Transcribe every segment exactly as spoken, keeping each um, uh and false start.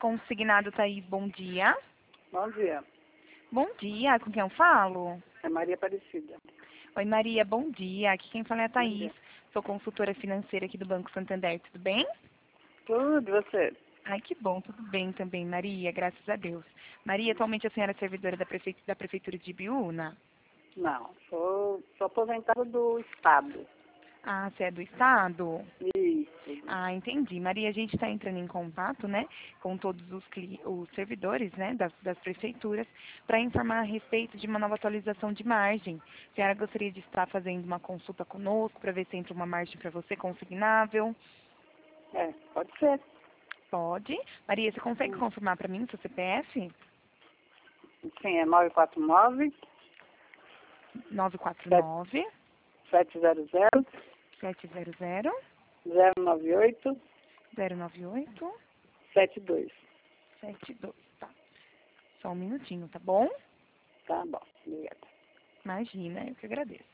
Consignado Thaís, bom dia. Bom dia. Bom dia, com quem eu falo? É Maria Aparecida. Oi, Maria, bom dia. Aqui quem fala é a Bom Thaís. dia. Sou consultora financeira aqui do Banco Santander, tudo bem? Tudo, e você? Ai, que bom, tudo bem também, Maria, graças a Deus. Maria, atualmente a senhora é servidora da, prefe... da Prefeitura de Ibiúna? Não, sou, sou aposentada do Estado. Ah, você é do Estado? Isso. Ah, entendi. Maria, a gente está entrando em contato, né, com todos os, cli... os servidores, né, das, das prefeituras, para informar a respeito de uma nova atualização de margem. A senhora gostaria de estar fazendo uma consulta conosco para ver se entra uma margem para você consignável? É, pode ser. Pode. Maria, você consegue Hum. confirmar para mim o seu C P F? Sim, é nove quatro nove, nove quatro nove, sete zero zero, sete zero zero, zero nove oito, zero nove oito, sete dois. sete dois. Tá. Só um minutinho, tá bom? Tá bom, obrigada. Imagina, eu que agradeço.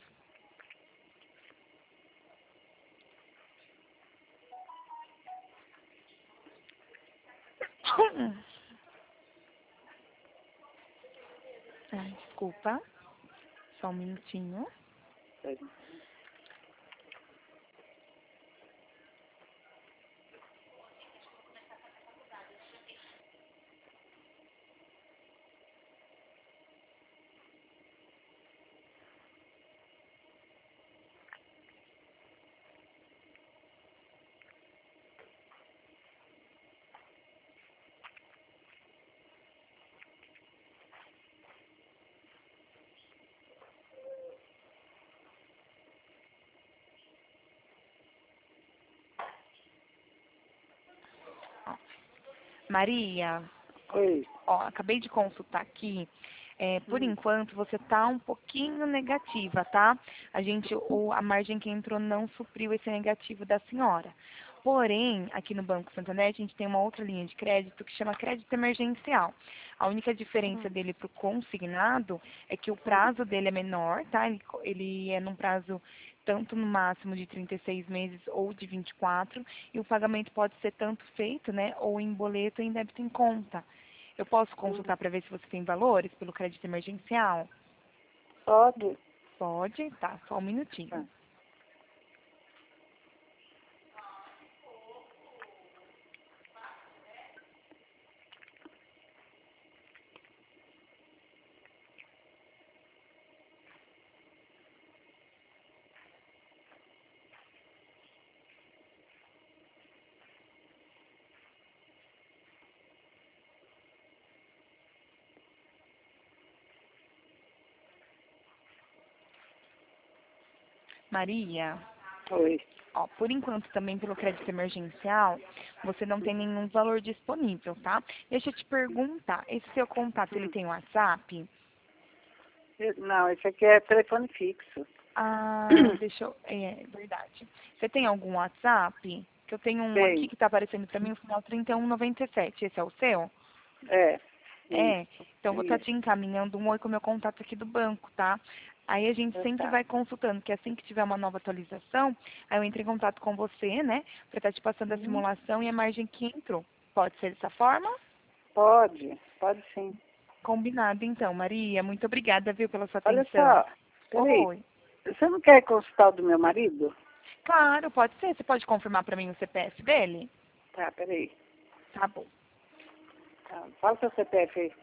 Ai, desculpa. Só um minutinho. Sério. Maria, Oi. ó, acabei de consultar aqui. É, por Hum. enquanto, você está um pouquinho negativa, tá? A gente, ou a margem que entrou não supriu esse negativo da senhora. Porém, aqui no Banco Santander, a gente tem uma outra linha de crédito que chama crédito emergencial. A única diferença Hum. dele para o consignado é que o prazo dele é menor, tá? Ele, co- ele é num prazo tanto no máximo de trinta e seis meses ou de vinte e quatro, e o pagamento pode ser tanto feito, né, ou em boleto ou em débito em conta. Eu posso consultar para ver se você tem valores pelo crédito emergencial? Pode? Pode? Tá, só um Tá. minutinho. Maria, Oi. ó, por enquanto também pelo crédito emergencial, você não tem nenhum valor disponível, tá? Deixa eu te perguntar, esse seu contato, ele Hum. tem WhatsApp? Não, esse aqui é telefone fixo. Ah, deixa eu... É, verdade. Você tem algum WhatsApp? Que eu tenho um aqui Tem. que tá aparecendo para mim, o final trinta e um noventa e sete. Esse é o seu? É. É, Isso. então vou estar Isso. te encaminhando um oi com o meu contato aqui do banco, tá? Aí a gente sempre Tá. vai consultando, que assim que tiver uma nova atualização, aí eu entro em contato com você, né? Pra estar te passando a Uhum. simulação e a margem que entrou. Pode ser dessa forma? Pode. Pode sim. Combinado então, Maria. Muito obrigada, viu, pela sua Olha atenção. só. Peraí. Oi. Você não quer consultar o do meu marido? Claro, pode ser. Você pode confirmar pra mim o C P F dele? Tá, peraí. Tá bom. Tá. Fala o seu C P F aí.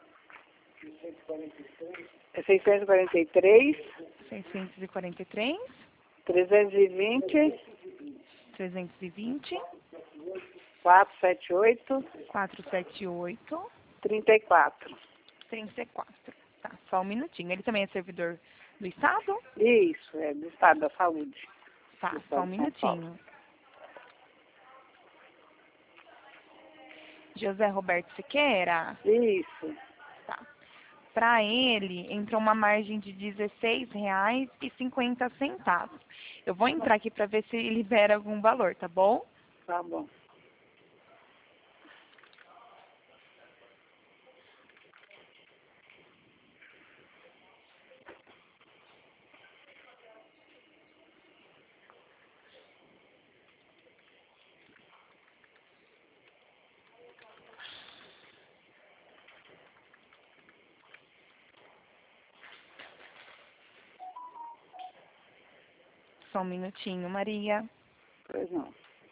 É seiscentos e quarenta e três, seiscentos e quarenta e três, trezentos e vinte, trezentos e vinte, quatrocentos e setenta e oito, quatrocentos e setenta e oito, trinta e quatro. trinta e quatro. Tá, só um minutinho. Ele também é servidor do Estado? Isso, é do Estado da Saúde, Tá, do só Estado um de São Paulo. minutinho. José Roberto Siqueira? Isso. Tá. Para ele, entrou uma margem de dezesseis reais e cinquenta centavos. Eu vou entrar aqui para ver se libera algum valor, tá bom? Tá bom. Só um minutinho, Maria. Pois não.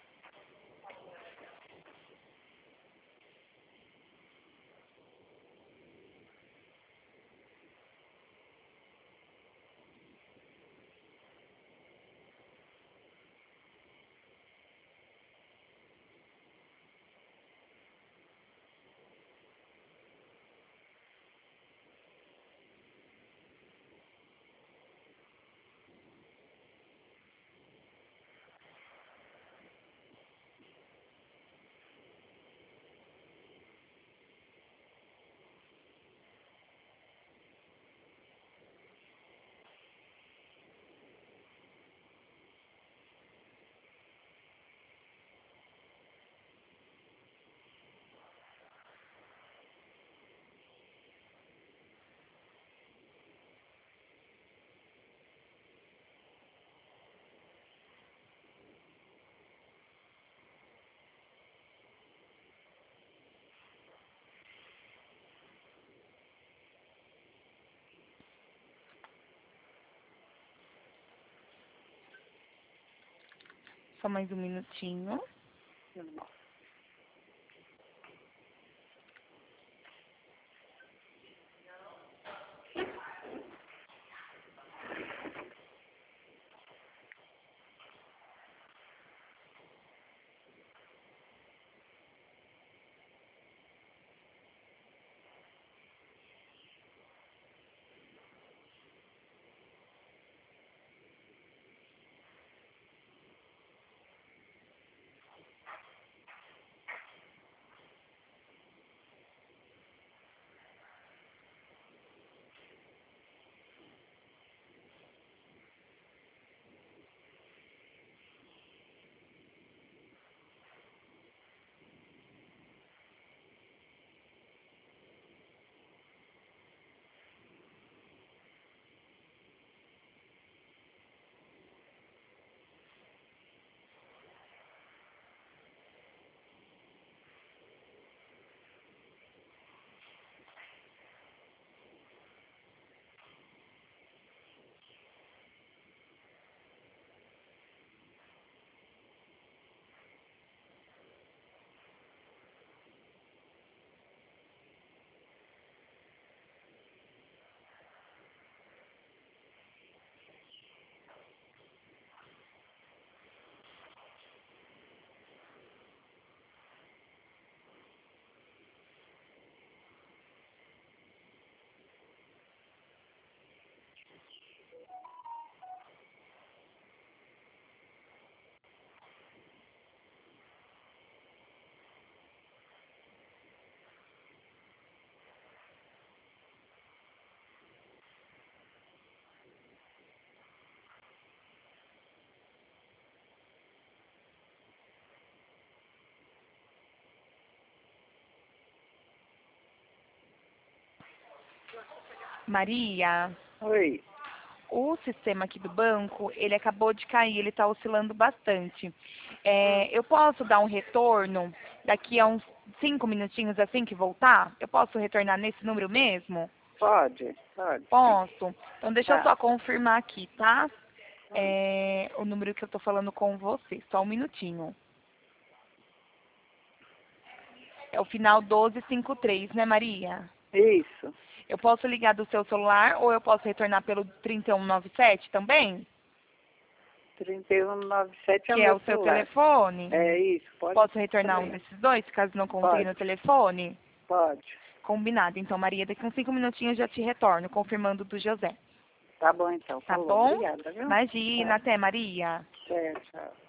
Só mais um minutinho. Não. Maria, Oi. o sistema aqui do banco, ele acabou de cair, ele está oscilando bastante. É, eu posso dar um retorno daqui a uns cinco minutinhos assim que voltar? Eu posso retornar nesse número mesmo? Pode, pode. Posso? Então deixa eu Tá. só confirmar aqui, tá? É, o número que eu tô falando com você, só um minutinho. É o final doze cinquenta e três, né, Maria? Isso. Eu posso ligar do seu celular ou eu posso retornar pelo trinta e um noventa e sete também? trinta e um noventa e sete é o Que é meu o seu celular. telefone? É isso, pode. Posso retornar um também. desses dois, caso não consiga Pode. no telefone? Pode. Combinado. Então, Maria, daqui uns cinco minutinhos eu já te retorno, confirmando do José. Tá bom então. Tá Falou. bom? Obrigada, viu? Imagina. Tá. Até, Maria. Certo, tchau.